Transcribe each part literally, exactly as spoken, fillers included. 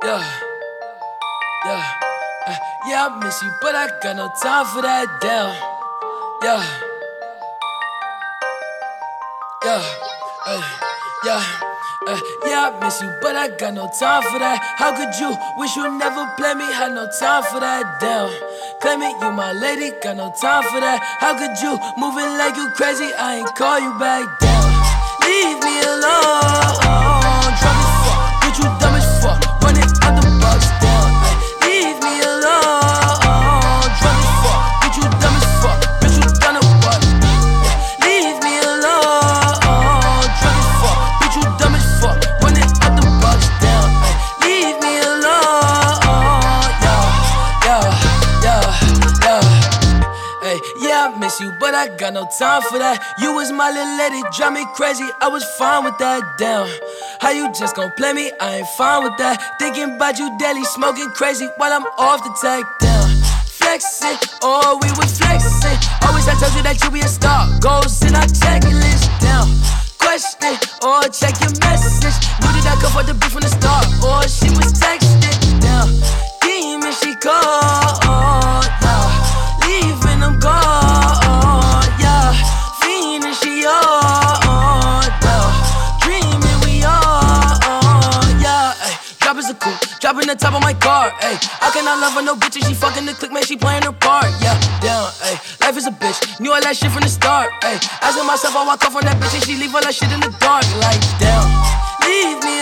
Yeah, yeah, uh, yeah, I miss you, but I got no time for that. Damn, yeah, yeah, uh, yeah, uh, yeah, I miss you, but I got no time for that. How could you wish you never played me? Had no time for that. Damn, claim it, you my lady, got no time for that. How could you moving like you crazy? I ain't call you back. Damn, leave me alone. Drunk as fuck, bitch, you dumb as fuck. Running out the box. Damn, ay, leave me alone. Drunk as fuck, bitch, you dumb as fuck. Bitch, you done a what? Yeah, leave me alone. Drunk as fuck, bitch, you dumb as fuck. Running out the box. Damn, ay, leave me alone. Yeah, yeah, yeah, yeah. Hey, yeah, I miss you, but I got no time for that. You was my little lady, drive me crazy. I was fine with that. Damn, how you just gon' play me? I ain't fine with that. Thinking about you daily, smoking crazy while I'm off the tag. Down, flexing, oh we was flexing. Always I told you that you be a star. Goals in our checklist. Down, question or check your message. Knew that I could afford the beat from the start, or she was texting. Down, demon she called. Yeah, leaving them gone. Yeah, fiending she all down. Dreaming we all, yeah. Ay, drop is a coupe, dropping the top of my car. Ay, I cannot love her, no bitch, and she fucking the click, man, she playing her part. Yeah, down, ay, life is a bitch, knew all that shit from the start. Ay, asking myself, I walk off on that bitch and she leave all that shit in the dark. Like, damn, leave me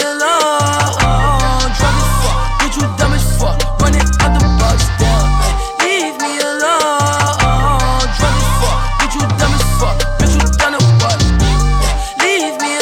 alone. Drunk as fuck, bitch, you dumb as fuck. Running out the box. Down, ay, leave me alone. Drunk as fuck, bitch, you dumb as fuck. Bitch, you done a what? Yeah, leave me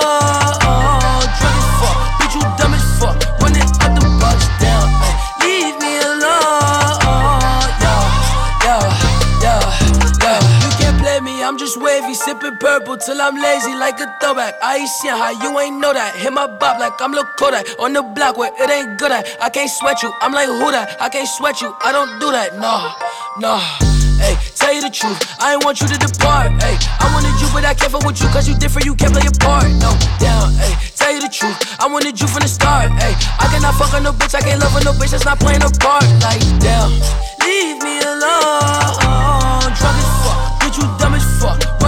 alone. Drunk as fuck, bitch, you dumb as fuck. Running out the box. Down, ay, leave me alone. Yeah, yeah, yeah, yeah. You can't play me, I'm just wavy, sipping purple till I'm lazy like a throwback. I ain't seen how you ain't know that. Hit my bop like I'm Lil Kodak on the block where it ain't good at. I can't sweat you, I'm like who that? I can't sweat you, I don't do that. No, no. Hey, tell you the truth, I ain't want you to depart. Hey, I wanted you, but I can't fuck with you, cause you different, you can't play your part. No, down, hey, tell you the truth, I wanted you from the start. Hey, I cannot fuck on no bitch, I can't love on no bitch that's not playing her part. Like, damn, leave me alone. Drunk as fuck, bitch, you dumb as fuck.